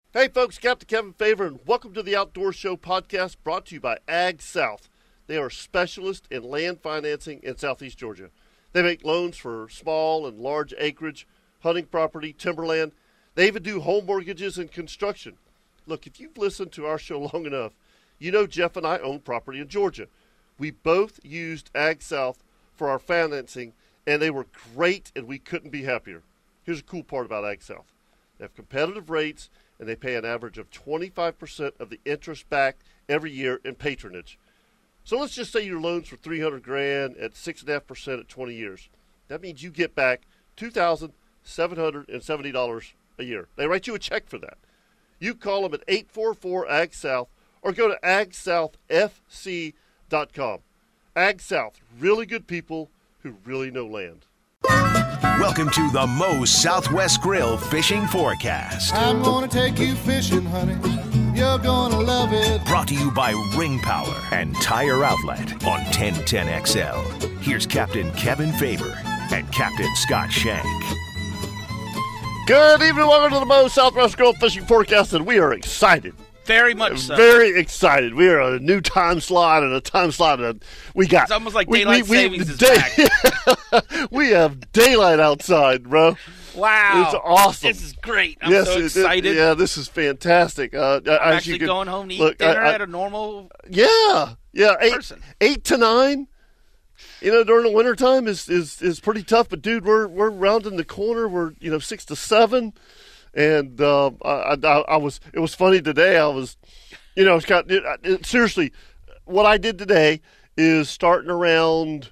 Hey folks, Captain Kevin Favor, and welcome to the Outdoor Show podcast brought to you by Ag South. They are specialists in land financing in Southeast Georgia. They make loans for small and large acreage, hunting property, timberland. They even do home mortgages and construction. Look, if you've listened to our show long enough, you know Jeff and I own property in Georgia. We both used Ag South for our financing, and they were great, and we couldn't be happier. Here's a cool part about Ag South. They have competitive rates, and they pay an average of 25% of the interest back every year in patronage. So let's just say your loan's for $300,000 at 6.5% at 20 years. That means you get back $2,770 a year. They write you a check for that. You call them at 844-AG-SOUTH or go to agsouthfc.com. Ag South, really good people who really know land. Welcome to the Moe's Southwest Grill Fishing Forecast. I'm gonna take you fishing, honey. You're gonna love it. Brought to you by Ring Power and Tire Outlet on 1010XL. Here's Captain Kevin Favor and Captain Scott Shank. Good evening, welcome to the Moe's Southwest Grill Fishing Forecast, and we are excited. Very much so. Very excited. We are on a new time slot and a time slot that we got. It's almost like daylight savings is back. We have daylight outside, bro. Wow. It's awesome. This is great. I'm so excited. Yeah, this is fantastic. I'm actually going home to eat dinner at a normal person. 8 to 9. You know, during the wintertime is pretty tough. But dude, we're rounding the corner. We're 6 to 7. And it was funny today. I was, seriously, what I did today is starting around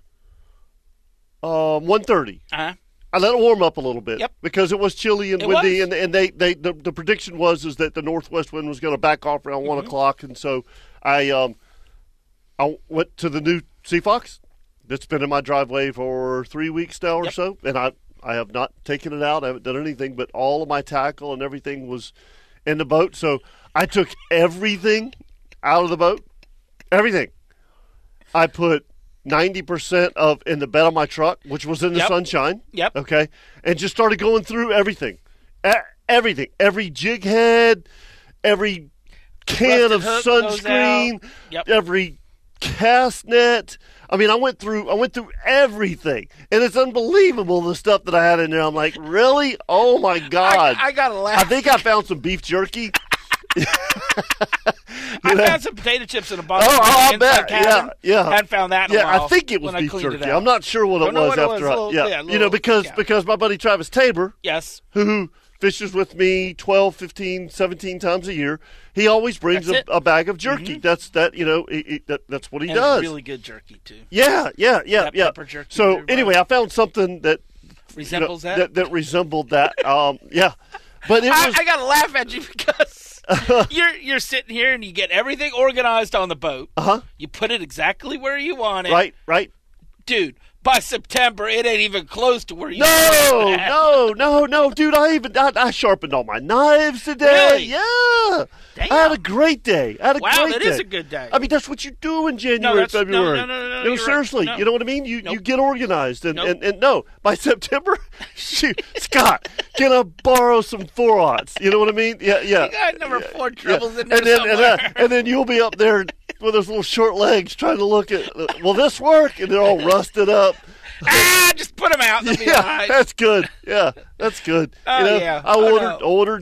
1:30. Uh-huh. I let it warm up a little bit because it was chilly and windy, was. and the prediction was that the northwest wind was going to back off around 1 o'clock, and so I went to the new Sea Fox that's been in my driveway for 3 weeks now or so, and I have not taken it out. I haven't done anything, but all of my tackle and everything was in the boat. So I took everything out of the boat. Everything. I put 90% of in the bed of my truck, which was in the sunshine. Yep. Okay. And just started going through everything. Everything. Every jig head, every can of sunscreen, every cast net. I mean, I went through everything, and it's unbelievable the stuff that I had in there. I'm like, really? Oh my God! I gotta laugh. I think I found some beef jerky. I found some potato chips in a box. I bet. Cabin. Yeah. Hadn't found that in a while. I think it was beef jerky. I'm not sure what it was after. Because my buddy Travis Tabor, who fishes with me 12, 15, 17 times a year. He always brings a bag of jerky. Mm-hmm. That's what he does. It's really good jerky too. Yeah. Pepper jerky. So anyway, I found something that resembles that resembled that. But it was. I gotta laugh at you because you're sitting here and you get everything organized on the boat. You put it exactly where you want it. Right. Dude. By September, it ain't even close to where you No, dude. I sharpened all my knives today. Really? Yeah. Damn. I had a great day. That is a good day. I mean, that's what you do in January and February. No. Seriously, right. No. You know what I mean? You get organized, and no, by September, shoot, Scott, can I borrow some 4-aughts? You know what I mean? Yeah. You got number 4 trebles in there somewhere. And then you'll be up there with those little short legs trying to look at, will this work? And they're all rusted up. Just put them out. They'll be all right. That's good. Yeah, that's good. I ordered.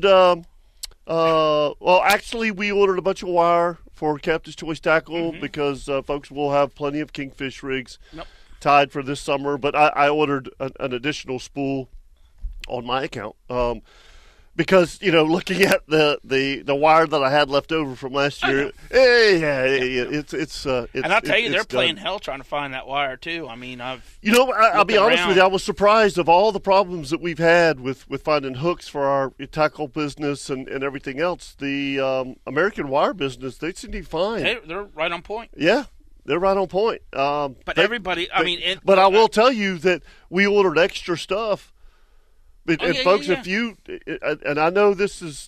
Well, actually, we ordered a bunch of wire for Captain's Choice Tackle because folks will have plenty of kingfish rigs tied for this summer. But I ordered an additional spool on my account. Because, looking at the wire that I had left over from last year, it's and I'll tell you, they're playing hell trying to find that wire too. I mean, I'll be honest with you, I was surprised of all the problems that we've had with finding hooks for our tackle business and everything else. The American wire business, they seem to be fine. They're right on point. Yeah. They're right on point. But everybody, but I will tell you that we ordered extra stuff. Folks, if you, and I know this is,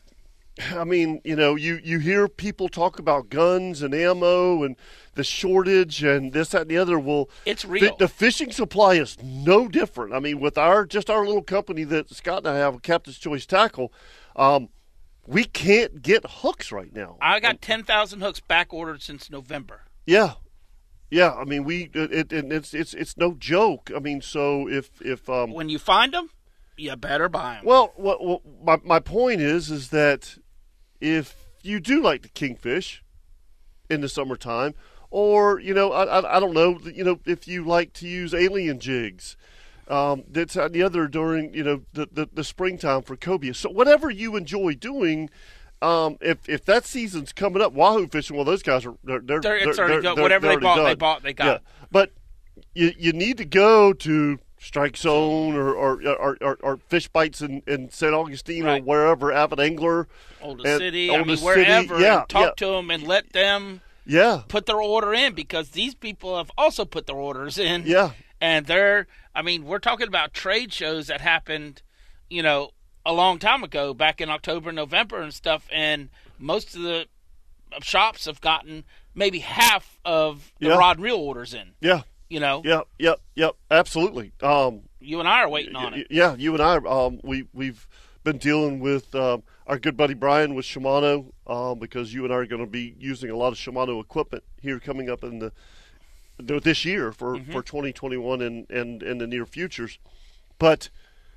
you hear people talk about guns and ammo and the shortage and this, that, and the other. Well, it's real. The fishing supply is no different. I mean, with our little company that Scott and I have, Captain's Choice Tackle, we can't get hooks right now. I got 10,000 hooks back ordered since November. Yeah. I mean, it's no joke. I mean, so if when you find them, you better buy them. Well, my point is that if you do like the kingfish in the summertime, or I don't know, if you like to use alien jigs, that's on the other during the springtime for cobia. So whatever you enjoy doing. If that season's coming up, wahoo fishing, well, those guys it's already done. Whatever they got. But you need to go to Strike Zone or Fish Bites in St. Augustine or wherever, Avid Angler, Oldest City, wherever, and talk to them and let them put their order in, because these people have also put their orders in. Yeah. And we're talking about trade shows that happened, a long time ago, back in October, November and stuff, and most of the shops have gotten maybe half of the rod and reel orders in. Yeah. Yep, absolutely. You and I are waiting on it. Yeah, you and I, we've been dealing with our good buddy Brian with Shimano, because you and I are going to be using a lot of Shimano equipment here coming up in this year for 2021 and in the near futures. But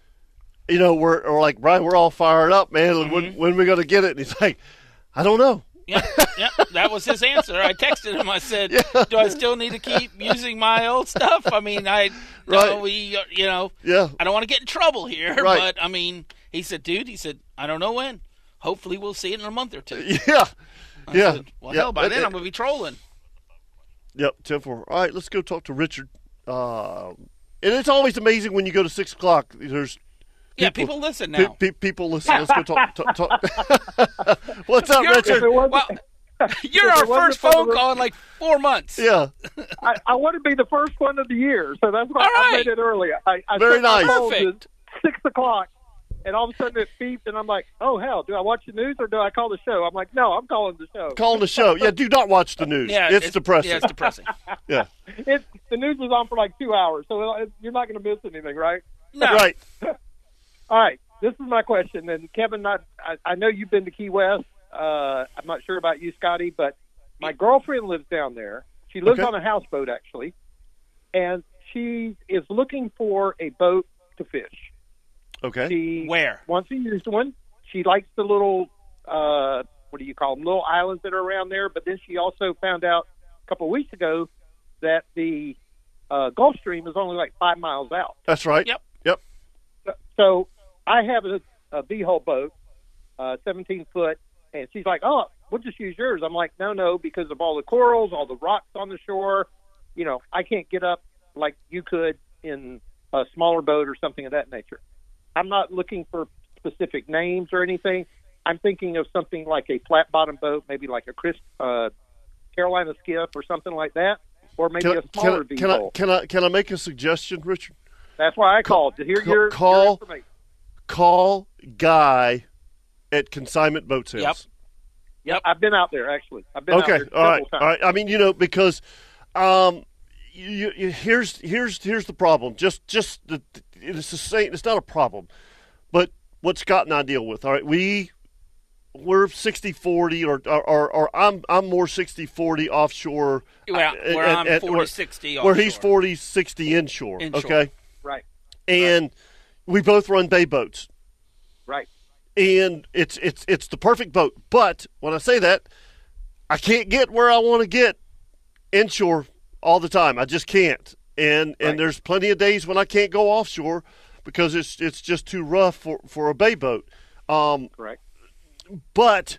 we're like, Brian, we're all fired up, man. When are we going to get it? And he's like, I don't know. Yeah, that was his answer. I texted him. I said, do I still need to keep using my old stuff? I mean, I don't want to get in trouble here. Right. But, he said, I don't know when. Hopefully we'll see it in a month or two. Yeah. I said, hell, by then I'm going to be trolling. Yep, 10-4. All right, let's go talk to Richard. And it's always amazing when you go to 6 o'clock. There's people listen now. People listen. Let's go talk. What's up, Richard? You're our first phone call in like 4 months. Yeah. I want to be the first one of the year, so that's why I made it early. I Very nice. Perfect. 6 o'clock, and all of a sudden it beeped, and I'm like, oh, hell, do I watch the news or do I call the show? I'm like, no, I'm calling the show. Calling the show. Yeah, do not watch the news. Yeah, it's depressing. Yeah, it's depressing. Yeah. The news is on for like 2 hours, so you're not going to miss anything, right? No. Right. All right, this is my question. And Kevin, I know you've been to Key West. I'm not sure about you, Scotty, but my girlfriend lives down there. She lives on a houseboat, actually, and she is looking for a boat to fish. Okay. She Where? wants to use one. She likes the little, what do you call them, little islands that are around there. But then she also found out a couple of weeks ago that the Gulf Stream is only like 5 miles out. That's right. Yep. So I have a V-hull boat, 17 foot, and she's like, oh, we'll just use yours. I'm like, no, because of all the corals, all the rocks on the shore, I can't get up like you could in a smaller boat or something of that nature. I'm not looking for specific names or anything. I'm thinking of something like a flat bottom boat, maybe like a Carolina skiff or something like that, or maybe a smaller V-hull. Can I make a suggestion, Richard? That's why I called, to hear your information. Call Guy at Consignment Boat Sales. Yep. I've been out there, actually. I've been out there several times. All right. I mean, because here's the problem. It's the same. It's not a problem, but what Scott and I deal with. All right, we're 60-40, or I'm more 60-40 offshore. Where I'm 40-60 offshore. Where he's 40-60 inshore. Okay. Right. And we both run bay boats. Right. And it's the perfect boat. But when I say that, I can't get where I want to get inshore all the time. I just can't. And there's plenty of days when I can't go offshore because it's just too rough for a bay boat. Correct. But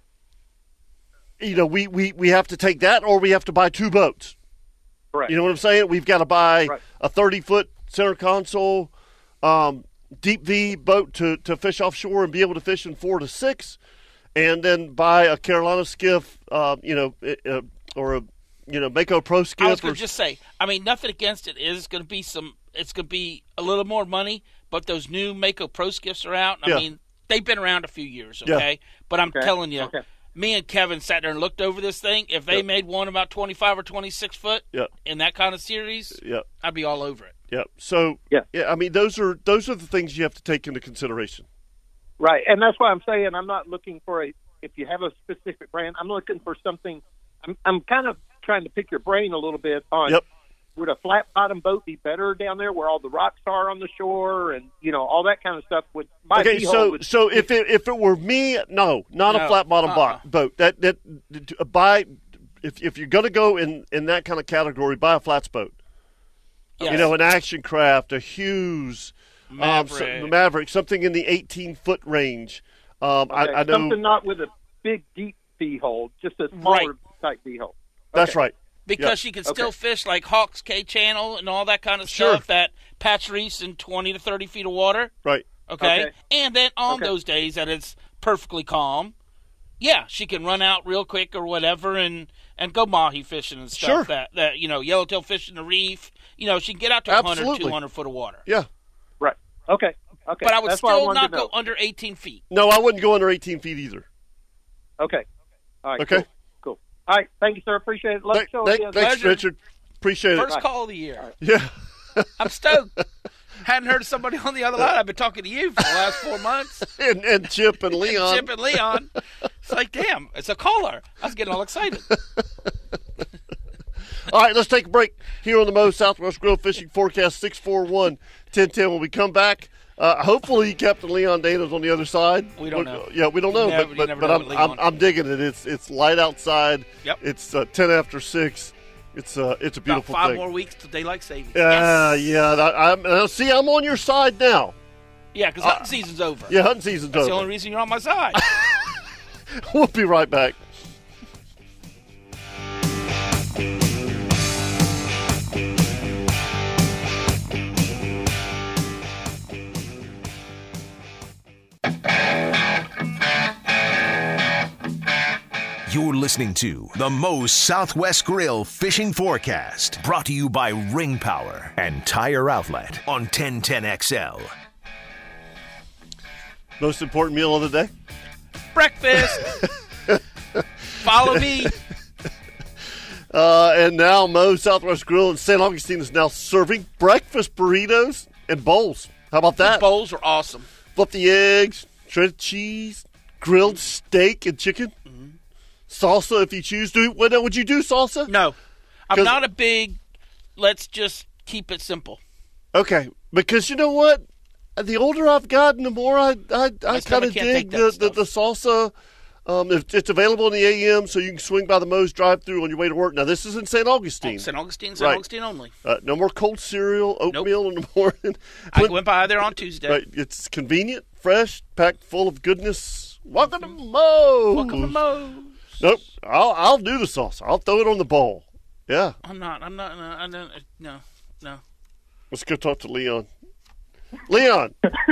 we have to take that, or we have to buy 2 boats. Correct. You know what I'm saying? We've got to buy a 30-foot center console deep V boat to fish offshore and be able to fish in 4 to 6, and then buy a Carolina skiff, or a Mako Pro skiff. I was going to just say, nothing against it. It's going to be a little more money, but those new Mako Pro skiffs are out. I mean, they've been around a few years, okay? Yeah. But I'm telling you, me and Kevin sat there and looked over this thing. If they made one about 25 or 26 foot in that kind of series, I'd be all over it. Yeah. So those are the things you have to take into consideration. Right, and that's why I'm saying I'm not looking for if you have a specific brand, I'm looking for something. I'm kind of trying to pick your brain a little bit on. Yep. Would a flat bottom boat be better down there where all the rocks are on the shore and all that kind of stuff? Okay, so if it were me, no, not a flat bottom boat. If you're going to go in that kind of category, buy a flats boat. Yes. An action craft, a Hughes, Maverick, something in the 18-foot range. I know something not with a big deep V hole, just a smaller type V hole. That's right. Because she can still fish like Hawks K Channel and all that kind of stuff that patch reefs in 20 to 30 feet of water. Right. Okay. And then on those days that it's perfectly calm, she can run out real quick or whatever and go mahi fishing and stuff. Sure. That yellowtail fishing the reef. She can get out to 100, 200 foot of water. Yeah. Right. Okay. But I would still not go under 18 feet. No, I wouldn't go under 18 feet either. Okay. All right. Okay. Cool. All right. Thank you, sir. Appreciate it. Let's show you. Thanks, Richard. Appreciate it. First call of the year. Yeah. I'm stoked. Hadn't heard of somebody on the other line. I've been talking to you for the last 4 months. and Chip and Leon. Chip and Leon. It's like, damn, it's a caller. I was getting all excited. All right, let's take a break here on the Moe's Southwest Grill Fishing Forecast 641-1010. When we come back, hopefully Captain Leon Dana's on the other side. We don't know. Yeah, we don't know, but I'm digging it. It's light outside. Yep. It's 10 after 6. It's a beautiful About 5 thing. more weeks to daylight savings. I'm on your side now. Yeah, because hunting season's over. Yeah, hunting season's over. That's the only reason you're on my side. We'll be right back. You're listening to the Moe's Southwest Grill Fishing Forecast, brought to you by Ring Power and Tire Outlet on 1010XL. Most important meal of the day? Breakfast. Follow me. And now Moe's Southwest Grill in St. Augustine is now serving breakfast burritos and bowls. How about that? The bowls are awesome. Flip the eggs, shredded cheese, grilled steak and chicken. Salsa, if you choose to. Would you do salsa? No. I'm not a big, let's just keep it simple. Okay. Because you know what? The older I've gotten, the more I kind of dig the salsa. It's available in the AM, so you can swing by the Moe's drive-thru on your way to work. Now, this is in St. Augustine. St. Augustine only. No more cold cereal, oatmeal in the morning. I went by there on Tuesday. Right. It's convenient, fresh, packed full of goodness. Welcome to Moe's. Welcome to Moe's. Nope. I'll do the sauce. I'll throw it on the bowl. Yeah. I'm not. No. Let's go talk to Leon. Leon.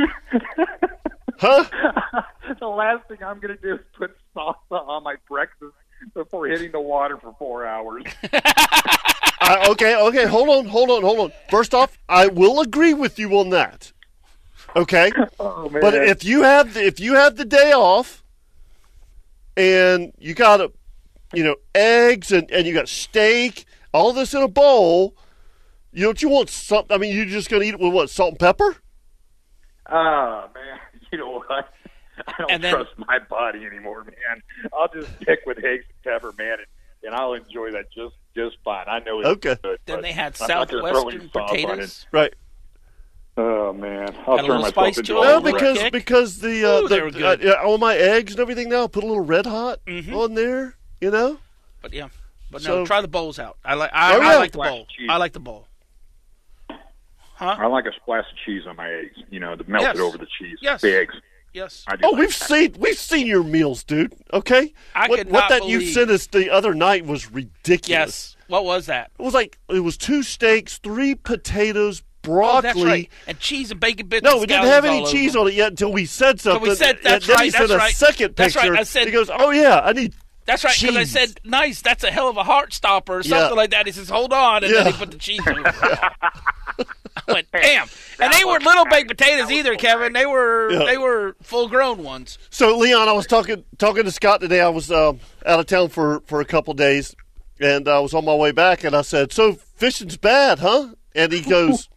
Huh? The last thing I'm going to do is put salsa on my breakfast before hitting the water for 4 hours. Okay. Hold on. First off, I will agree with you on that. Okay. Oh, man. But if you have the day off, and you got eggs and you got steak, all this in a bowl. Don't you want something? I mean, you're just going to eat it with what, salt and pepper? Oh, man. You know what? I don't trust my body anymore, man. I'll just stick with eggs and pepper, man, and I'll enjoy that just fine. I know it's good. Then they had Southwestern potatoes. Right. Oh, man. I'll turn myself into No, because all my eggs and everything now, put a little Red Hot on there, But no, try the bowls out. I like the bowl. I like the bowl. Huh? I like a splash of cheese on my eggs, to melt it over the cheese. Yes. The eggs. Yes. We've seen your meals, dude. Okay? What you sent us the other night was ridiculous. Yes. What was that? It was 2 steaks, 3 potatoes, broccoli. That's right. And cheese and bacon bits. No, we didn't have any cheese on it yet until we said something. So we said, then he sent a second picture. That's right. I said, he goes, oh, yeah, I need That's right, because I said, nice, that's a hell of a heart stopper or something like that. He says, hold on, and then he put the cheese over it. I went, damn. And they weren't little baked potatoes either, Kevin. They were full-grown ones. So, Leon, I was talking to Scott today. I was out of town for a couple days, and I was on my way back, and I said, so fishing's bad, huh? And he goes,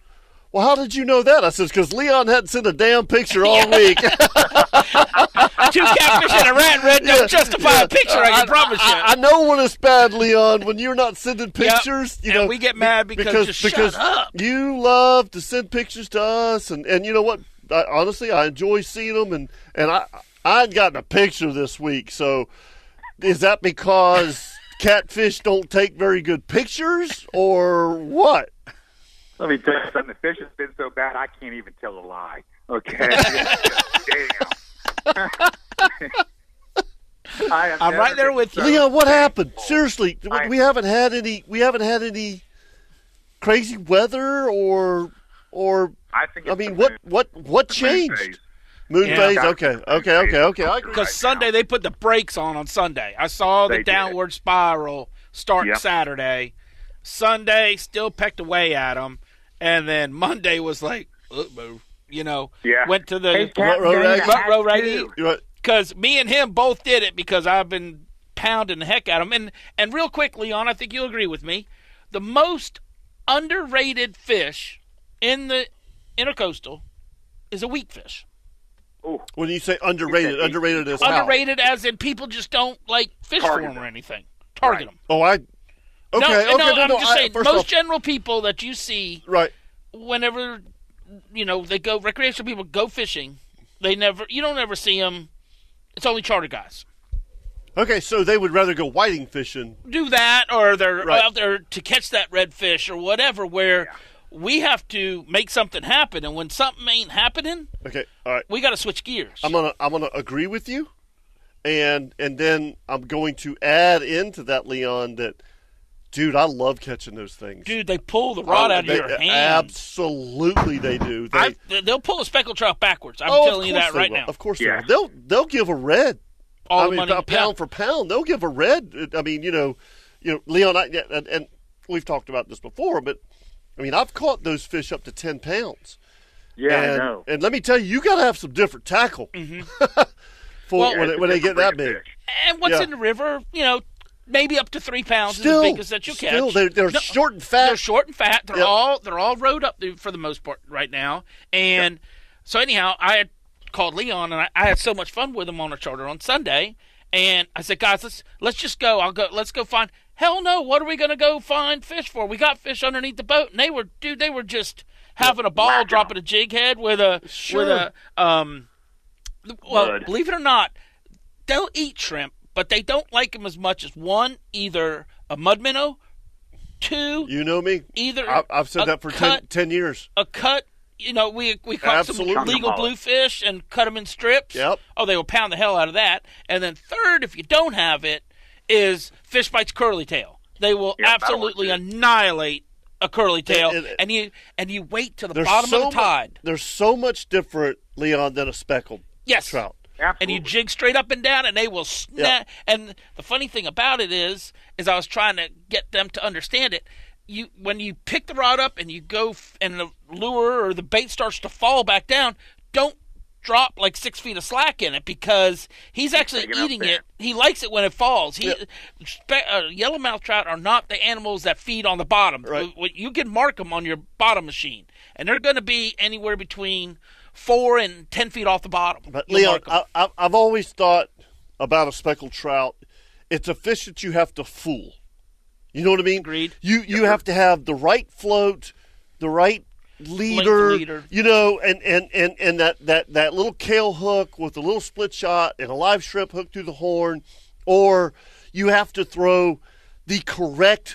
well, how did you know that? I said, because Leon hadn't sent a damn picture all week. 2 catfish and a rat red don't justify a picture, I can promise you. I know when it's bad, Leon, when you're not sending pictures. You know, we get mad because shut up. You love to send pictures to us, and you know what? Honestly, I enjoy seeing them, and I hadn't gotten a picture this week, so is that because catfish don't take very good pictures, or what? Let me tell you something. The fish has been so bad, I can't even tell a lie. Okay? Damn. I'm right there with you. Leon, what happened? Seriously, we haven't had any crazy weather or I mean, what changed? Moon phase. Okay. I agree. Because Sunday they put the brakes on Sunday. I saw the downward spiral start Saturday. Sunday still pecked away at them, and then Monday was like, went to the row raggy. Because me and him both did it because I've been pounding the heck out of them. And real quick, Leon, I think you'll agree with me. The most underrated fish in the intercoastal is a weak fish. Ooh. When you say underrated as how? Underrated as in people just don't like fish for them or anything. Target them. Oh, I'm just saying, most general people that you see, right? Whenever they go, recreational people go fishing, you don't ever see them. It's only charter guys. Okay, so they would rather go whiting fishing. Do that, or they're out there to catch that redfish or whatever. Where we have to make something happen, and when something ain't happening, okay, all right, we got to switch gears. I'm gonna agree with you, and then I'm going to add into that, Leon, that. Dude, I love catching those things. Dude, they pull the rod out of your hand. Absolutely, they do. They'll pull a speckled trout backwards. I'm telling you that right now. Of course, they will. They'll give a red. All the money, pound for pound, they'll give a red. I mean, Leon, and we've talked about this before, but I mean, I've caught those fish up to 10 pounds. Yeah, I know. And let me tell you got to have some different tackle when they get that big. And what's in the river, maybe up to 3 pounds is the biggest that you'll catch. They're short and fat. They're short and fat. They're all rode up for the most part right now. And so anyhow, I had called Leon, and I had so much fun with him on a charter on Sunday. And I said, guys, let's just go. Let's go find. Hell no! What are we going to go find fish for? We got fish underneath the boat, and they were just having a ball, dropping a jig head with a believe it or not, they'll eat shrimp. But they don't like them as much as one, either a mud minnow, two. You know me. Either I've said that for 10 years. A cut. We caught some legal bluefish and cut them in strips. Yep. Oh, they will pound the hell out of that. And then third, if you don't have it, is fish bites curly tail. They will absolutely annihilate a curly tail, and you wait till the bottom of the tide. They're so much different, Leon, than a speckled trout. Absolutely. And you jig straight up and down, and they will snap. Yep. And the funny thing about it is I was trying to get them to understand it. When you pick the rod up and you go and the lure or the bait starts to fall back down, don't drop like 6 feet of slack in it, because he's actually eating it. He likes it when it falls. Yellowmouth trout are not the animals that feed on the bottom. Right. You can mark them on your bottom machine, and they're going to be anywhere between 4 and 10 feet off the bottom. But Leon, I've always thought about a speckled trout, it's a fish that you have to fool. You know what I mean? Agreed. You have to have the right float, the right leader. And that little kale hook with a little split shot and a live shrimp hooked through the horn, or you have to throw the correct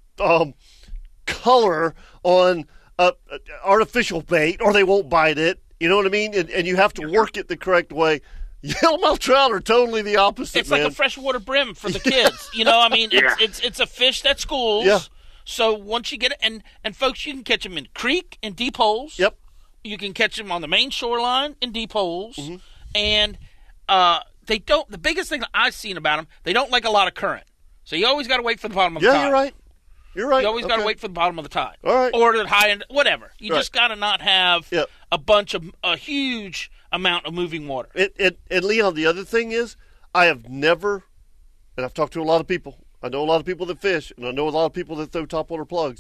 color on artificial bait, or they won't bite it. You know what I mean? And you have to work it the correct way. Yellowmouth trout are totally the opposite. It's like a freshwater brim for the kids. It's a fish that schools. Yeah. So once you get it, and folks, you can catch them in creek and deep holes. Yep. You can catch them on the main shoreline in deep holes, and they don't. The biggest thing that I've seen about them, they don't like a lot of current. So you always got to wait for the bottom of the tide. Yeah, you're right. You always got to wait for the bottom of the tide. All right. Or the high end, whatever. You just got to not have a huge amount of moving water. And Leon, the other thing is, I have never, and I've talked to a lot of people. I know a lot of people that fish, and I know a lot of people that throw topwater plugs.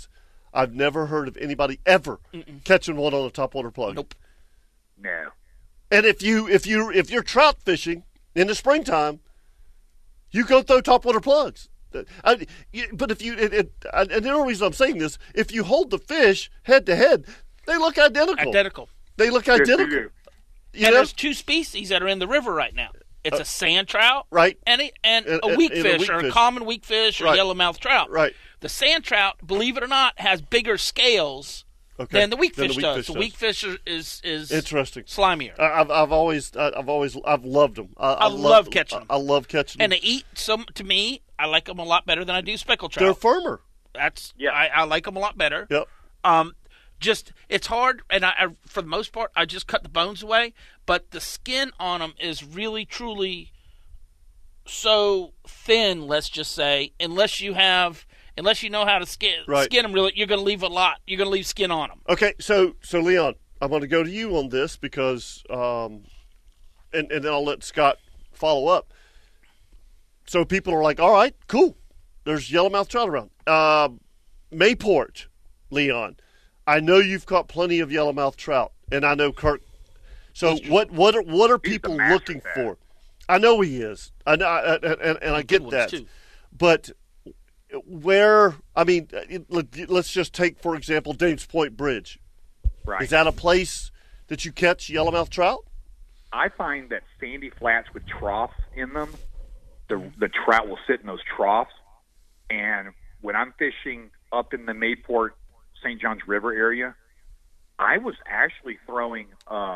I've never heard of anybody ever catching one on a topwater plug. Nope. No. And if you're trout fishing in the springtime, you go throw topwater plugs. But if you and the only reason I'm saying this, if you hold the fish head to head, they look identical. They look identical. There's two species that are in the river right now. It's a sand trout, right, and a weak fish, or a common weak fish, or yellowmouth trout. Right. The sand trout, believe it or not, has bigger scales than the weak fish does. The weak fish is interesting, slimier. I've loved them. I love catching them. I love catching them. And they eat some. To me, I like them a lot better than I do speckled trout. They're firmer. I like them a lot better. Yep. Just it's hard, and I for the most part I just cut the bones away. But the skin on them is really truly so thin. Let's just say, unless you know how to skin them, really, you're going to leave a lot. You're going to leave skin on them. Okay, so Leon, I'm going to go to you on this because, and then I'll let Scott follow up. So people are like, all right, cool. There's yellowmouth trout around. Mayport, Leon. I know you've caught plenty of yellowmouth trout, and I know Kirk. So what are people looking for? I know he is. I know, and I get that. Too. But where? I mean, let's just take for example Dames Point Bridge. Right. Is that a place that you catch yellowmouth trout? I find that sandy flats with troughs in them, the trout will sit in those troughs. And when I'm fishing up in the Mayport, St. Johns River area, I was actually throwing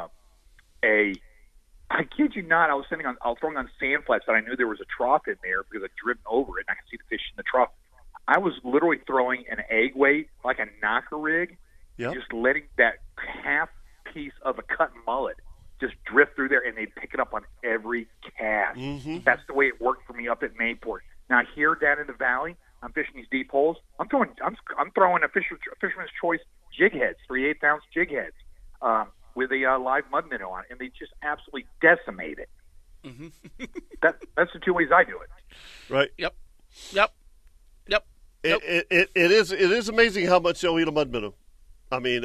I kid you not, I was throwing on sand flats that I knew there was a trough in there because I'd driven over it and I could see the fish in the trough. I was literally throwing an egg weight, like a knocker rig, just letting that half piece of a cut mullet just drift through there, and they'd pick it up on every cast. Mm-hmm. That's the way it worked for me up at Mayport. Now here down in the valley, I'm fishing these deep holes. I'm throwing a fisherman's choice jig heads, 3/8 ounce jig heads, with a live mud minnow on it, and they just absolutely decimate it. Mm-hmm. That's the two ways I do it. Right. Yep. It is amazing how much they'll eat a mud minnow. I mean,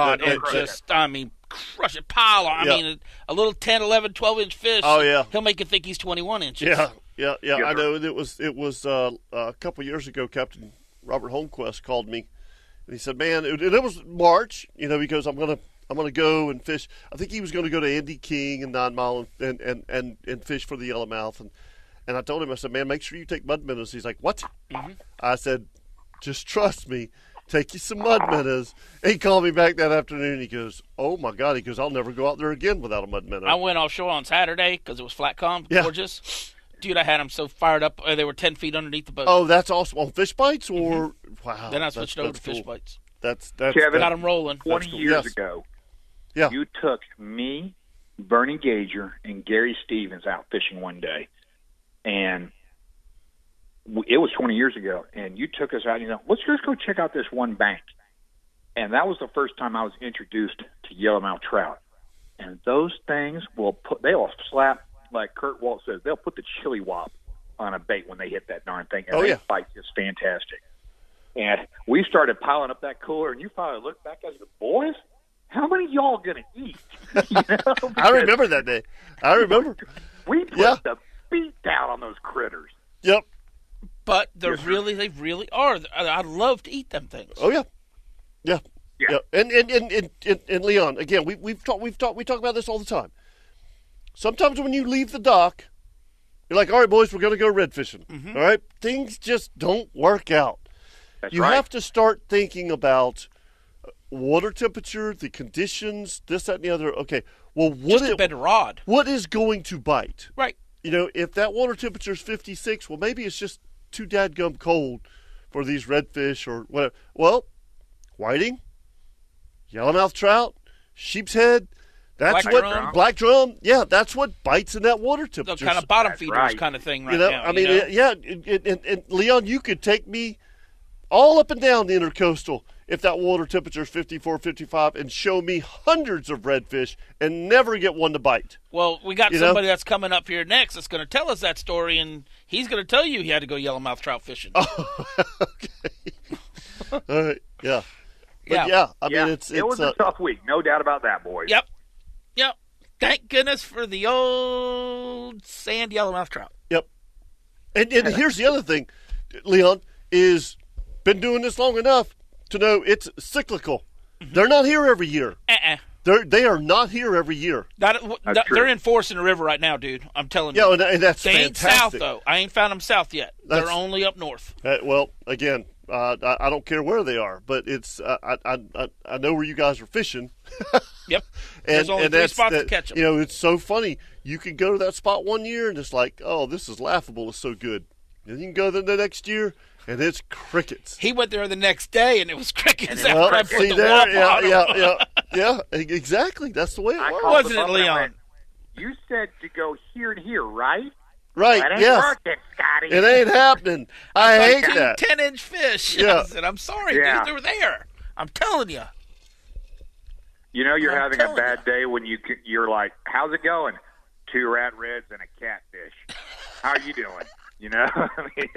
crush it, pile on. I mean, a little 10, 11, 12-inch fish. Oh, yeah. He'll make you think he's 21 inches. Yeah. I know. It was a couple of years ago. Captain Robert Holmquist called me, and he said, "Man, it was March. He goes, I'm gonna go and fish. I think he was going to go to Andy King and 9 Mile and fish for the yellowmouth. And I told him, I said, man, make sure you take mud minnows. He's like, what? Mm-hmm. I said, just trust me. Take you some mud minnows." He called me back that afternoon. He goes, "Oh my God!" He goes, "I'll never go out there again without a mud minnow." I went offshore on Saturday because it was flat calm, Yeah. gorgeous. Dude, I had them so fired up. They were 10 feet underneath the boat. Oh, that's awesome. On fish bites or wow? Then I switched over to cool. fish bites. That's Kevin, got them rolling. 20 cool. years Yes. ago, Yeah. you took me, Bernie Gager, and Gary Stevens out fishing one day, and it was 20 years ago, and you took us out, let's just go check out this one bank. And that was the first time I was introduced to yellowmouth trout. And those things they'll slap, like Kurt Walt says, they'll put the chili wop on a bait when they hit that darn thing. And they bite just fantastic. And we started piling up that cooler, and you finally looked back at the boys, how many of y'all going to eat? I remember that day. I remember. We put the beat down on those critters. Yep. But they really are. I love to eat them things. Oh yeah. And Leon, again, we talk about this all the time. Sometimes when you leave the dock, you're like, all right, boys, we're going to go red fishing. Mm-hmm. All right, things just don't work out. That's you right. have to start thinking about water temperature, the conditions, this, that, and the other. Okay, well, a better rod. What is going to bite? Right. If that water temperature is 56, well, maybe it's just too dadgum cold for these redfish or whatever. Well, whiting, yellowmouth trout, sheep's head, black drum. Yeah, that's what bites in that water temperature. The kind of bottom feeders kind of thing right now. And Leon, you could take me all up and down the intercoastal if that water temperature is 54, 55 and show me hundreds of redfish and never get one to bite. Well, we got somebody that's coming up here next that's going to tell us that story, and he's going to tell you he had to go yellowmouth trout fishing. Oh, okay. All right. Yeah. But yeah, I mean, it was a tough week, no doubt about that, boys. Yep. Thank goodness for the old sand yellowmouth trout. Yep. And here's the other thing, Leon, is been doing this long enough to know it's cyclical. Mm-hmm. They're not here every year. They are not here every year. They're in Forest in the River right now, dude. I'm telling you. Yeah, and that's they fantastic. ain't south, though. I ain't found them south yet. They're only up north. Well, again, I don't care where they are, but it's I know where you guys are fishing. Yep. There's only 3 spots to catch them. You know, it's so funny. You can go to that spot one year and it's like, oh, this is laughable. It's so good. And you can go there the next year and it's crickets. He went there the next day and it was crickets. Well, after I put the whop on. Yeah, exactly. That's the way it was. Wasn't it, Leon? You said to go here and here, right? Right, that ain't yes. working, Scotty. It ain't happening. I hate that. 10-inch fish. Yeah. I said, I'm sorry, dude. They were there. I'm telling you. You know you're having a bad day when you're like, how's it going? 2 rat reds and a catfish. How are you doing? You know, I mean,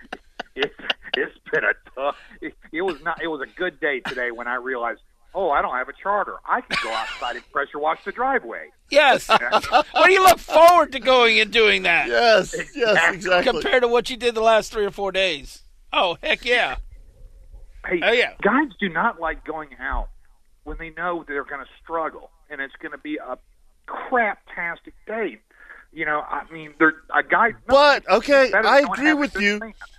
it's been a tough. It was a good day today when I realized, oh, I don't have a charter. I can go outside and pressure wash the driveway. Yes. What do you look forward to going and doing that? Yes, exactly. Compared to what you did the last 3 or 4 days. Oh, heck yeah. Hey, oh, yeah. Guys do not like going out when they know they're going to struggle and it's going to be a crap-tastic day. You know, I mean, a guy. But okay, I agree with you.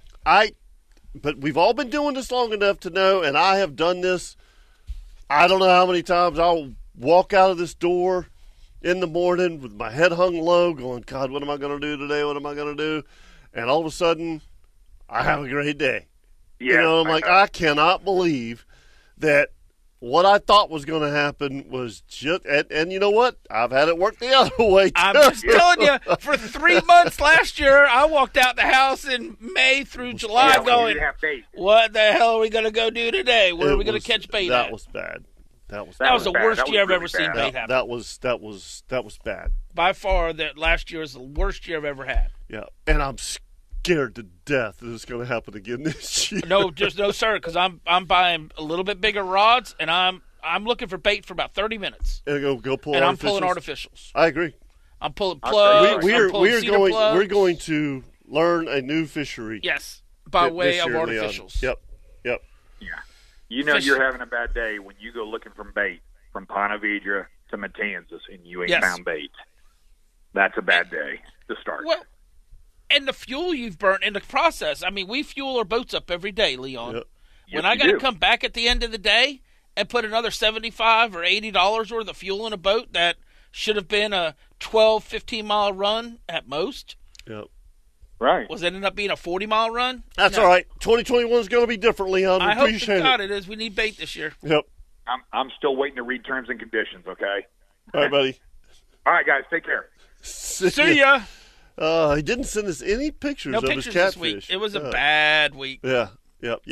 But we've all been doing this long enough to know, and I have done this. I don't know how many times I'll walk out of this door in the morning with my head hung low, going, God, what am I going to do today? What am I going to do? And all of a sudden, I have a great day. Yeah, you know, I'm like, I cannot believe that what I thought was going to happen was just, and you know what? I've had it work the other way, too. I'm just telling you, for 3 months last year, I walked out the house in May through July going, what the hell are we going to go do today? Where are we going to catch bait at? That was bad. That was the worst year I've ever seen bait happen. That was bad. By far, that last year was the worst year I've ever had. Yeah, and I'm scared to death that it's going to happen again this year. No, sir, because I'm buying a little bit bigger rods, and I'm looking for bait for about 30 minutes. And go pull. And I'm pulling artificials. I agree. I'm pulling plugs. We're going to learn a new fishery. Yes, by way of artificials. Yep. Yeah. You know you're having a bad day when you go looking for bait from Ponte Vedra to Matanzas and you ain't found bait. That's a bad day to start. Well, and the fuel you've burnt in the process. I mean, we fuel our boats up every day, Leon. Yep. When I got to come back at the end of the day and put another $75 or $80 worth of fuel in a boat that should have been a 12, 15-mile run at most. Yep. Right. Was it ended up being a 40-mile run? That's all right. 2021 is going to be different, Leon. I hope to God it is. We need bait this year. Yep. I'm still waiting to read terms and conditions, okay? All right, buddy. All right, guys. Take care. See ya. He didn't send us any pictures of his catfish. This week. It was a bad week. Yeah. Yep.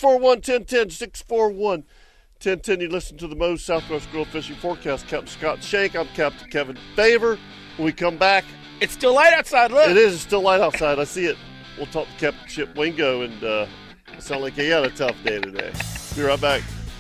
641-1010, 641-1010. You listen to the Moe's Southwest Grill Fishing Forecast. Captain Scott Shank. I'm Captain Kevin Favor. When we come back, it's still light outside. Look. It is. It's still light outside. I see it. We'll talk to Captain Chip Wingo, and it sounds like he had a tough day today. Be right back.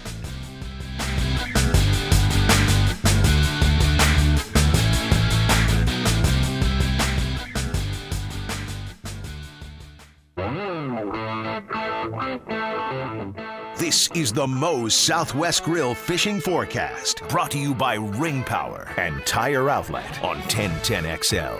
This is the Moe's Southwest Grill Fishing Forecast, brought to you by Ring Power and Tire Outlet on 1010XL.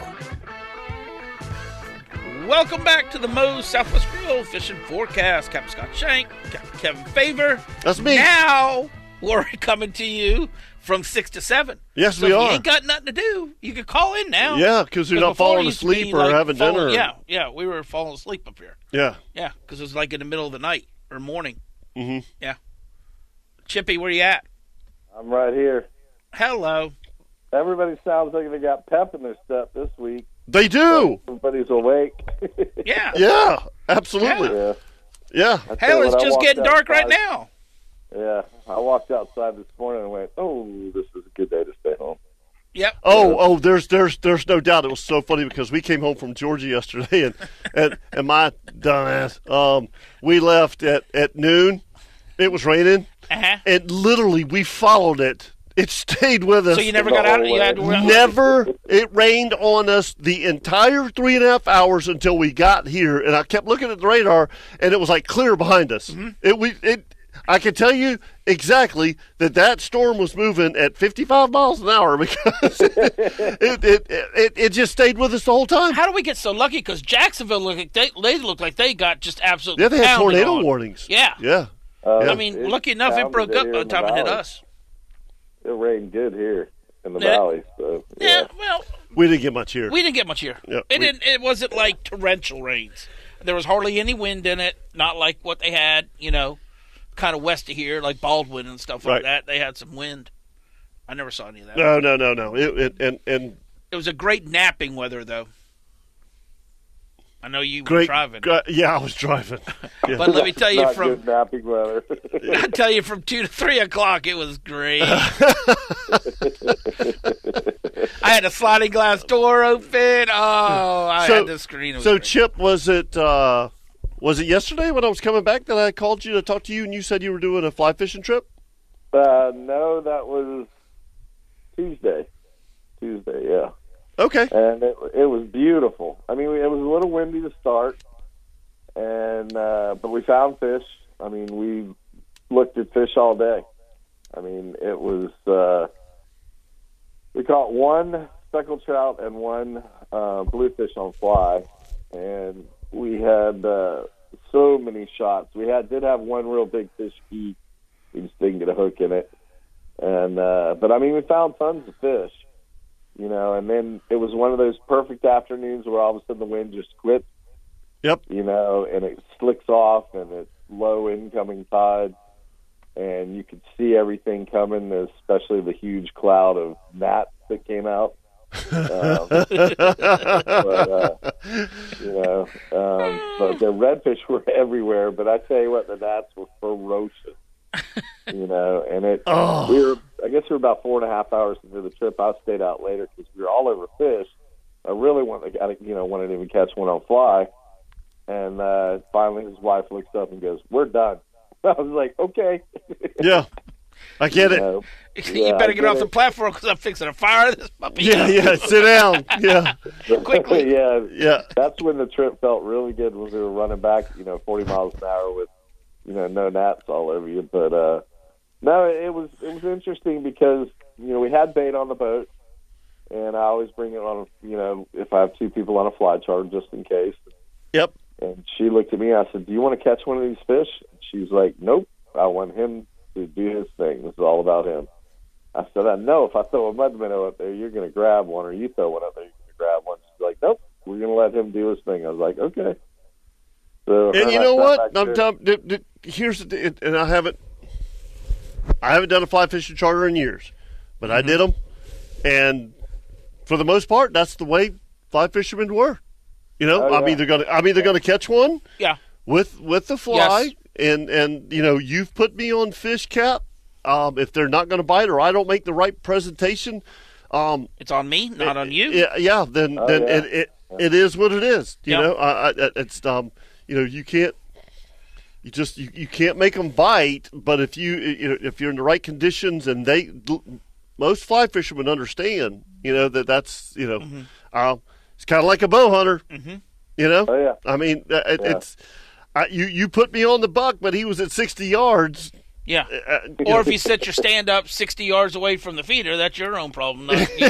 Welcome back to the Moe's Southwest Grill Fishing Forecast. Captain Scott Shank, Captain Kevin Favor. That's me. Now we're coming to you from 6 to 7. Yes, so we if are. You ain't got nothing to do. You can call in now. Yeah, because you're not falling asleep or having dinner. Yeah, we were falling asleep up here. Yeah. Yeah, because it was like in the middle of the night or morning. Mm-hmm. Yeah. Chippy, where you at? I'm right here. Hello. Everybody sounds like they got pep in their step this week. They do. Everybody's awake. Yeah. Yeah, absolutely. Yeah. Hell, it's just getting dark right now. Yeah. I walked outside this morning and went, oh, this is a good day to stay home. Yep. Oh, there's no doubt. It was so funny because we came home from Georgia yesterday, and my dumbass, we left at noon, It was raining, and literally we followed it. It stayed with us. So you never got out? You had to never. It rained on us the entire 3.5 hours until we got here, and I kept looking at the radar, and it was like clear behind us. Mm-hmm. I can tell you exactly that storm was moving at 55 miles an hour because it just stayed with us the whole time. How do we get so lucky? Because Jacksonville looked like they got just absolutely they had tornado on. warnings. Yeah. I mean, lucky enough it broke up by the time it hit us. It rained good here in the valley. So yeah, well, we didn't get much here. Yeah, it wasn't like torrential rains. There was hardly any wind in it. Not like what they had, kind of west of here, like Baldwin and stuff like that. They had some wind. I never saw any of that. No. It was a great napping weather, though. I know you were driving. Yeah, I was driving. Yeah. But let me tell you, not good napping weather. I tell you, from 2 to 3 o'clock, it was great. I had a sliding glass door open. Oh, I had the screen. So, Chip, was it yesterday when I was coming back that I called you to talk to you, and you said you were doing a fly fishing trip? No, that was Tuesday. Yeah. Okay. And it was beautiful. I mean, it was a little windy to start, and but we found fish. I mean, we looked at fish all day. I mean, it was we caught one speckled trout and one bluefish on fly, and we had so many shots. We did have one real big fish eat. We just didn't get a hook in it, and but I mean, we found tons of fish. And then it was one of those perfect afternoons where all of a sudden the wind just quits. Yep. And it slicks off, and it's low incoming tide, and you could see everything coming, especially the huge cloud of gnats that came out. But the redfish were everywhere. But I tell you what, the gnats were ferocious. And I guess we were about 4.5 hours into the trip. I stayed out later because we were all over fish. I really wanted to even catch one on fly. And finally his wife looks up and goes, "We're done." I was like, okay. Yeah, I get it. You better get off the platform because I'm fixing to fire this puppy. Yeah, sit down. Yeah. Quickly. Yeah. That's when the trip felt really good, when we were running back, 40 miles an hour with no gnats all over you. But no, it was interesting because we had bait on the boat, and I always bring it on. If I have two people on a fly charter, just in case. Yep. And she looked at me. I said, "Do you want to catch one of these fish?" And she's like, "Nope. I want him to do his thing. This is all about him." I said, "I know. If I throw a mud minnow up there, you're going to grab one, or you throw one up there, you're going to grab one." She's like, "Nope. We're going to let him do his thing." I was like, "Okay." So, and you know what? Here's and I haven't done a fly fishing charter in years, but I did them, and for the most part, that's the way fly fishermen were. I'm either gonna catch one, with the fly, and you've put me on fish, Cap. If they're not going to bite or I don't make the right presentation, it's on me, not on you. Then it is what it is. You can't make them bite, but if you're in the right conditions, and most fly fishermen understand, that's it's kind of like a bow hunter, I mean, you put me on the buck, but he was at 60 yards. Yeah. Or if you set your stand up 60 yards away from the feeder, that's your own problem.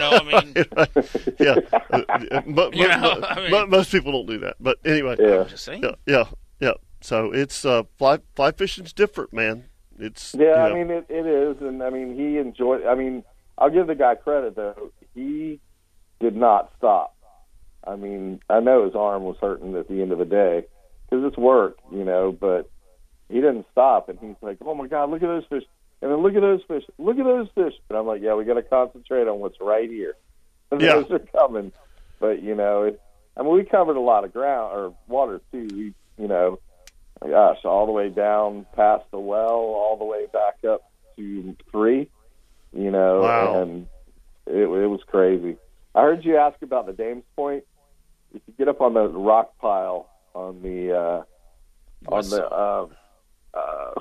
Most people don't do that. But anyway. I'm just saying. Yeah. So it's fly fishing's different, man. It's I mean it is, and I mean he enjoyed. I mean, I'll give the guy credit though. He did not stop. I mean, I know his arm was hurting at the end of the day because it's work, but he didn't stop, and he's like, "Oh my God, look at those fish, and then look at those fish, look at those fish." And I'm like, "Yeah, we got to concentrate on what's right here. Those are coming." But we covered a lot of ground or water too. All the way down past the well, all the way back up to 3. Wow. And it was crazy. I heard you ask about the Dames Point. If you get up on the rock pile on the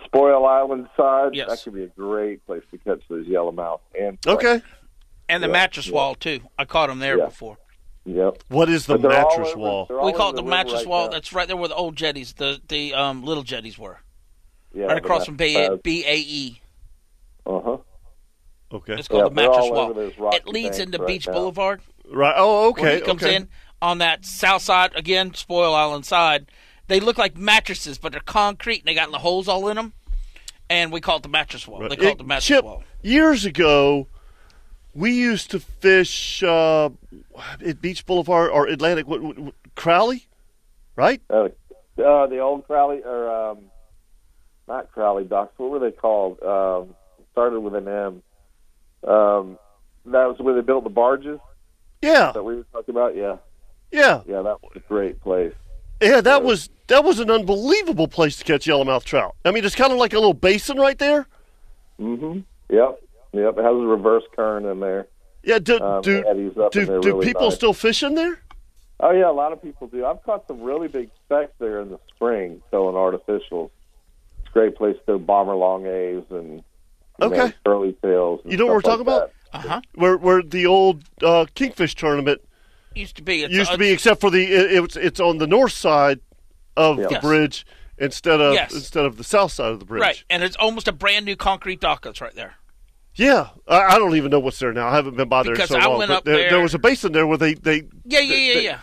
Spoil Island side, Yes. that could be a great place to catch those yellowmouth. And Okay. And the mattress wall, too. I caught them there before. Yep. What is the But they're all mattress over- wall? they're all We call over it the river mattress right wall. now. That's right there where the old jetties, the little jetties were. Yeah, Right across from BAE. Uh-huh. Okay. It's called Yeah, the they're mattress all wall. over those rocky It leads banks into right Beach now. Boulevard. Right. Oh, When okay. it comes okay. in on that south side, again, Spoil Island side, they look like mattresses, but they're concrete, and they got the holes all in them. And we call it the mattress wall. Right. They call it the mattress Chip, wall. years ago, we used to fish at Beach Boulevard or Atlantic, Crowley, right? The old Crowley, or not Crowley docks. What were they called? Started with an M. That was where they built the barges Yeah. that we were talking about. Yeah, Yeah. yeah, that was a great place. Yeah, that was an unbelievable place to catch yellowmouth trout. I mean, it's kind of like a little basin right there. Mm-hmm. Yep. It has a reverse current in there. Yeah, do Eddie's up in there really people nice. still fish in there? Oh yeah, a lot of people do. I've caught some really big specks there in the spring selling artificials. It's a great place to bomber long A's and curly tails. And You know what we're stuff talking like about? Where the old Kingfish tournament Used to be. used to be, except for it's on the north side of the Yes. bridge instead of Yes. the south side of the bridge. Right, and it's almost a brand new concrete dock that's right there. Yeah, I don't even know what's there now. I haven't been by there Because so I long. went but up there there- was a basin there where they Yeah.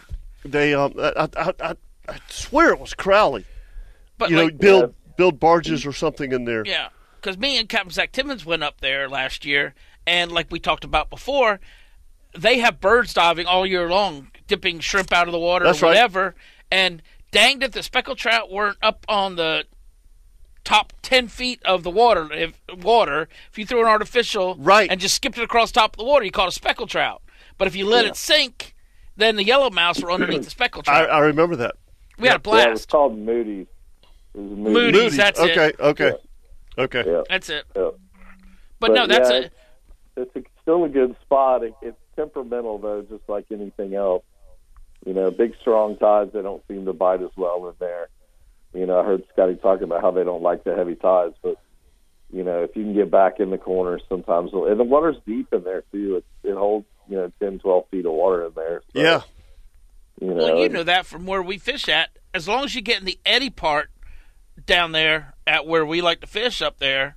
I swear it was Crowley. But Build barges or something in there. Yeah, because me and Captain Zach Timmons went up there last year, and like we talked about before, they have birds diving all year long, dipping shrimp out of the water That's or right. whatever. And danged if the speckled trout weren't up on the top 10 feet of the water. If you threw an artificial and just skipped it across the top of the water, you caught a speckled trout. But if you let it sink, then the yellowmouths were underneath the speckled trout. I remember that. We had a Yeah, it was blast. called Moody's. It was Moody's, that's it. Okay. Yeah. That's it. Yeah. But no, that's it. It's still a good spot. It's temperamental, though, just like anything else. You know, big, strong tides, they don't seem to bite as well in there. You know, I heard Scotty talking about how they don't like the heavy tides, but, you know, if you can get back in the corners sometimes. And the water's deep in there, too. It holds, 10, 12 feet of water in there. So, Yeah. Well, you know that from where we fish at. As long as you get in the eddy part down there at where we like to fish up there,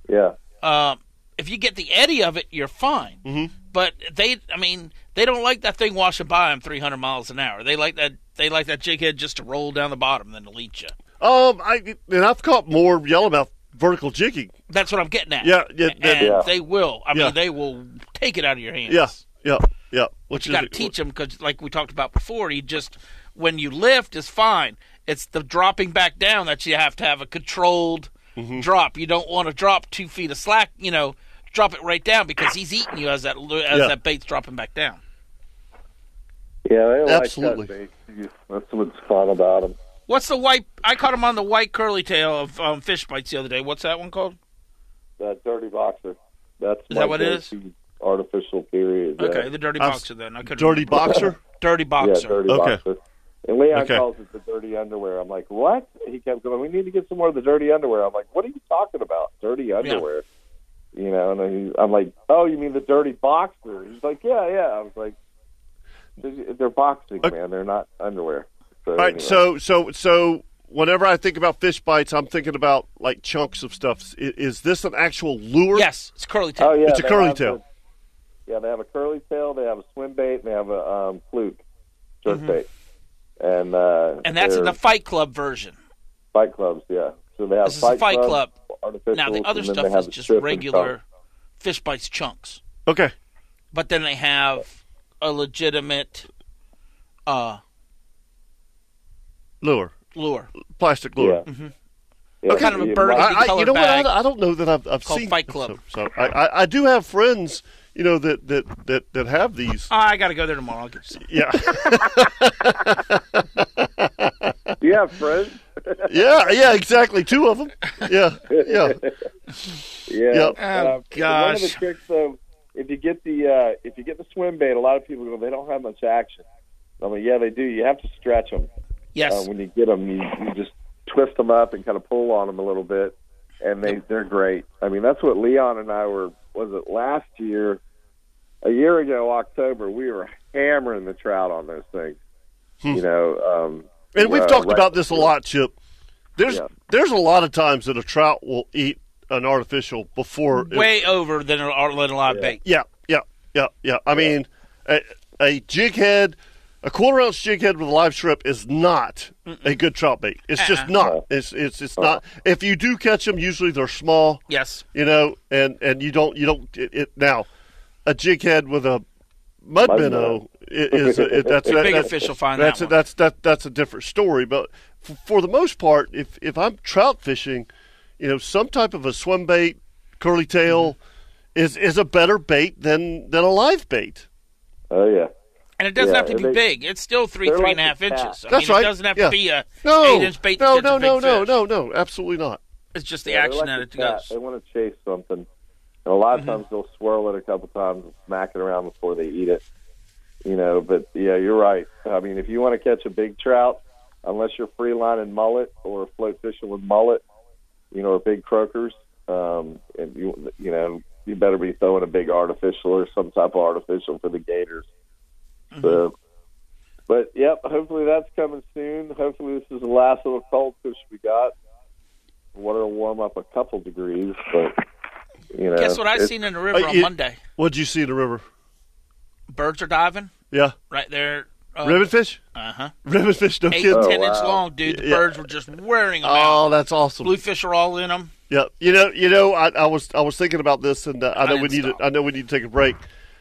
if you get the eddy of it, you're fine. Mm-hmm. But they don't like that thing washing by them 300 miles an hour. They like that jig head just to roll down the bottom than to leech you. I've caught more yellowmouth vertical jigging. That's what I'm getting at. Yeah. They will. They will take it out of your hands. Yeah. But you got to teach them because, like we talked about before, when you lift is fine. It's the dropping back down that you have to have a controlled drop. You don't want to drop 2 feet of slack. Drop it right down because he's eating you as that bait's dropping back down. Yeah, they Absolutely. like that bait. That's what's fun about them. What's the white? I caught him on the white curly tail of fish bites the other day. What's that one called? That dirty boxer. Is that what it is? Artificial period. Okay, the dirty boxer then. I couldn't Dirty remember. boxer? Dirty boxer. Yeah, dirty Okay. boxer. And Leon Okay. calls it the dirty underwear. I'm like, what? He kept going, we need to get some more of the dirty underwear. I'm like, what are you talking about? Dirty underwear. And I'm like, oh, you mean the dirty boxer? He's like, yeah. I was like, they're boxing, man. They're not underwear. So, All right, anyway. so whenever I think about fish bites, I'm thinking about like chunks of stuff. Is this an actual lure? Yes, it's curly tail. Oh, yeah, It's a they curly have tail. they have a curly tail, they have a swim bait, and they have a fluke jerk bait. And that's in they're the Fight Club version. Fight clubs, yeah. So they have This is a Fight Club. artificials, Now the other and then they stuff have is the just strip and regular chunk. fish bites chunks. Okay. But then they have a legitimate Lure. Plastic lure. Yeah. Mhm. Yeah, Kind of a you burgundy might- colored You know bag. what? I don't know that I've called seen Fight Club. So I do have friends, that have these. I got to go there tomorrow. I'll get you some. Yeah. Do you have friends? yeah, exactly. 2 of them. Yeah. Yeah. Yep. Oh, One of the gosh. tricks, though, if you get the swim bait, a lot of people go, they don't have much action. I mean, yeah, they do. You have to stretch them. Yes. When you get them, you just twist them up and kind of pull on them a little bit, and they're great. I mean, that's what Leon and I were. Was it last year? A year ago, October, we were hammering the trout on those things. You know, and we've talked about this a lot, Chip. There's a lot of times that a trout will eat an artificial before over than a live bait. Yeah. I mean, a jig head, a quarter-ounce jig head with a live shrimp is not a good trout bait. It's just not. It's not. If you do catch them, usually they're small. Yes. You know, and you don't now. A jig head with a mud minnow that's a bigger fish will find that's a different story. But for the most part, if I'm trout fishing, you know, some type of a swim bait, curly tail, is a better bait than a live bait. Oh yeah. And it doesn't have to be big. It's still 3.5 inches. That's right. It doesn't have to be a 8-inch bait. No, absolutely not. It's just the action that it goes. They want to chase something. And a lot of times they'll swirl it a couple times and smack it around before they eat it. You know, but yeah, you're right. I mean, if you want to catch a big trout, unless you're free lining mullet or float fishing with mullet, you know, or big croakers, and you know, you better be throwing a big artificial or some type of artificial for the gators. So, but yep, hopefully that's coming soon. Hopefully this is the last little cold fish we got. Water will warm up a couple degrees, but you know. Guess what I seen in the river on Monday? What'd you see in the river? Birds are diving. Yeah, right there. Ribbon fish? Ribbon fish, no kidding. 8-10 inch long, dude. The birds were just wearing them out. Oh, that's awesome. Bluefish are all in them. Yeah, you know, I was thinking about this, and I know we need to take a break.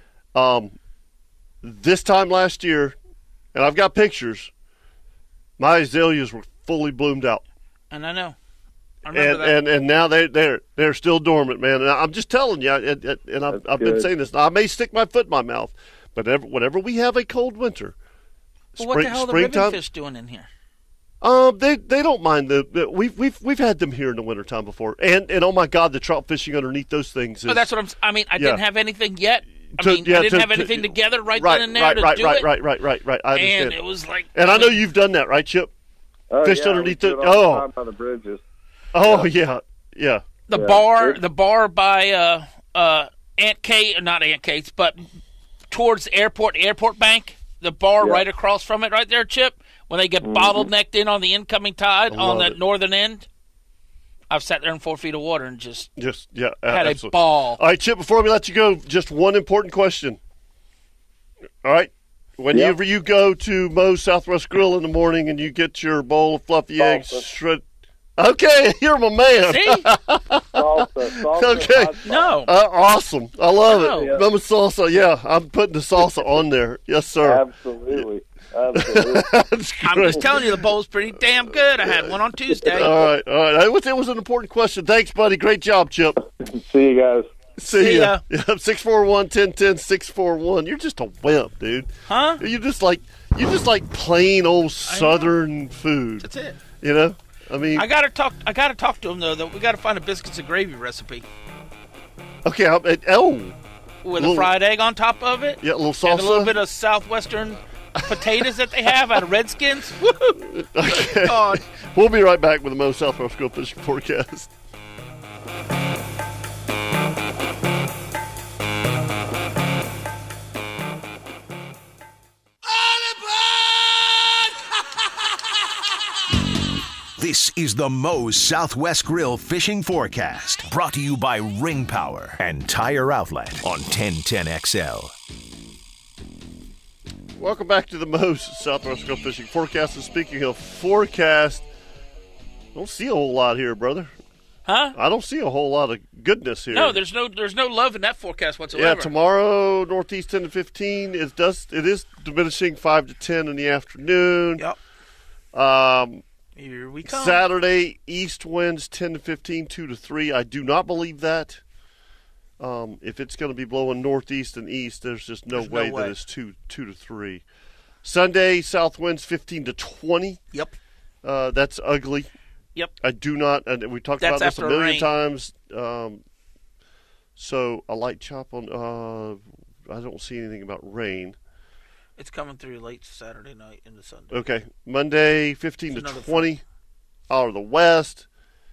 This time last year, and I've got pictures. My azaleas were fully bloomed out, and I know. I remember that. And now they're still dormant, man. And I'm just telling you, and I've been saying this. I may stick my foot in my mouth, but whenever we have a cold winter, well, what the hell are the ribbon fish doing in here? They don't mind we've had them here in the wintertime before, and oh my God, the trout fishing underneath those things. That's what I mean, I didn't have anything yet. I didn't have anything together then and there to do it. Right. I understand. And it was like, and I know you've done that, right, Chip? Fished underneath it. On the bridges. Oh yeah. The bar by Aunt Kate, not Aunt Kate's, but towards the airport bank. The bar right across from it, right there, Chip. When they get bottlenecked in on the incoming tide on the northern end. I've sat there in 4 feet of water and just had absolutely. A ball. All right, Chip, before we let you go, just one important question. All right? Whenever you go to Moe's Southwest Grill in the morning and you get your bowl of fluffy eggs shred. Okay, you're my man. See? Salsa. Okay. No. Awesome. I love it. Yeah. Mama salsa. Yeah, I'm putting the salsa on there. Yes, sir. Absolutely. I'm just telling you, the bowl's pretty damn good. I had one on Tuesday. All right. It was an important question. Thanks, buddy. Great job, Chip. See you guys. See ya. 641-1010, 641. You're just a wimp, dude. Huh? You're just like plain old Southern food. That's it. You know? I mean, I gotta talk to him though. That we gotta find a biscuits and gravy recipe. Okay. With a fried egg on top of it. Yeah, a little salsa. And a little bit of southwestern potatoes that they have out of Redskins. Woo! Okay. God. We'll be right back with the Moe's Southwest Grill Fishing Forecast. This is the Moe's Southwest Grill Fishing Forecast, brought to you by Ring Power and Tire Outlet on 1010XL. Welcome back to the Moe's Southwest Grill Fishing Forecast. And speaking of forecast, I don't see a whole lot here, brother. Huh? I don't see a whole lot of goodness here. No, there's no love in that forecast whatsoever. Yeah, tomorrow northeast 10 to 15. It is diminishing 5 to 10 in the afternoon. Yep. Here we come. Saturday, east winds 10 to 15, 2 to 3. I do not believe that. If it's going to be blowing northeast and east, there's just no way that it's 2 to 3. Sunday, south winds 15 to 20. Yep. That's ugly. Yep. I do not, and we talked about this a million times. So a light chop on, I don't see anything about rain. It's coming through late Saturday night into Sunday. Okay. Monday, 15 to 20 out of the west.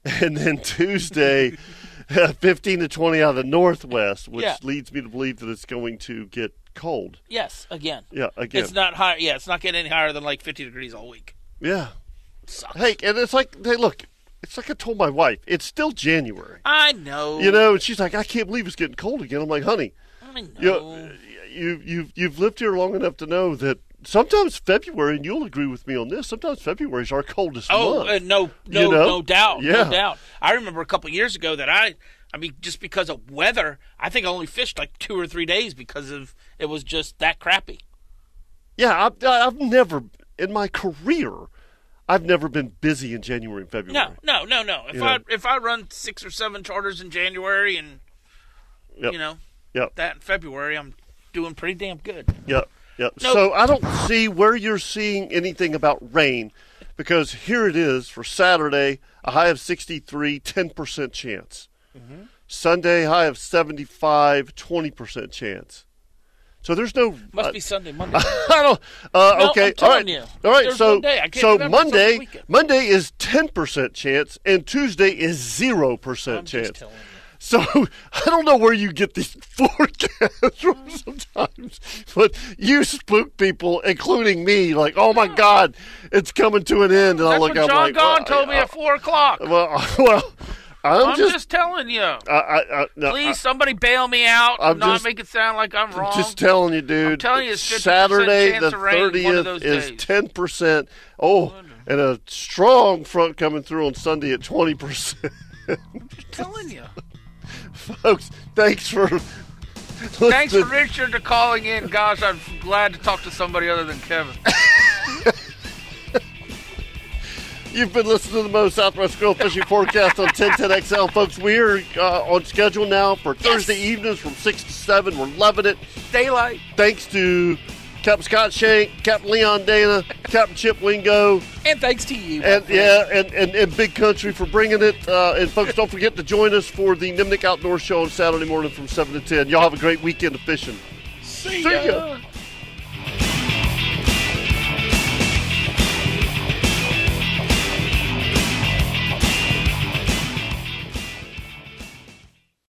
And then Tuesday, 15 to 20 out of the northwest, which leads me to believe that it's going to get cold. Yes, again. Yeah, again. It's not high. Yeah, it's not getting any higher than like 50 degrees all week. Yeah. Sucks. Hey, and it's like, hey, look, it's like I told my wife, it's still January. I know. You know, and she's like, I can't believe it's getting cold again. I'm like, honey, I know. You've lived here long enough to know that sometimes February, and you'll agree with me on this, sometimes February is our coldest month. No doubt. Yeah. No doubt. I remember a couple of years ago that I mean, just because of weather, I think I only fished like 2 or 3 days because of it was just that crappy. Yeah, I've never, in my career, I've never been busy in January and February. No. If I run 6 or 7 charters in January and, that in February, I'm doing pretty damn good. Yep. Nope. So I don't see where you're seeing anything about rain, because here it is for Saturday, a high of 63, 10% chance. Mm-hmm. Sunday, high of 75, 20% chance. So there's no. Must be Sunday, Monday. I don't. Okay. I'm telling you. All right. There's So one day. I can't remember. Monday is 10% chance, and Tuesday is 0% I'm chance. Just telling you. So I don't know where you get these forecasts from sometimes, but you spook people, including me. Like, oh my God, it's coming to an end, and I look up John like, Gahn told me at 4:00. Well, I'm just telling you. Please, somebody bail me out. Make it sound like I'm wrong. Just telling you, dude. I'm telling you, it's 50% Saturday chance the of rain 30th is 10%. Oh, and a strong front coming through on Sunday at 20%. I'm telling you. Folks, thanks for Richard calling in. Gosh, I'm glad to talk to somebody other than Kevin. You've been listening to the Mo Southwest Grill Fishing Forecast on 1010XL. Folks, we're on schedule now for Thursday evenings from 6 to 7. We're loving it. Daylight. Thanks to Captain Scott Shank, Captain Leon Dana, Captain Chip Wingo. And thanks to you. And Big Country for bringing it. And folks, don't forget to join us for the Nimnik Outdoor Show on Saturday morning from 7 to 10. Y'all have a great weekend of fishing. See ya.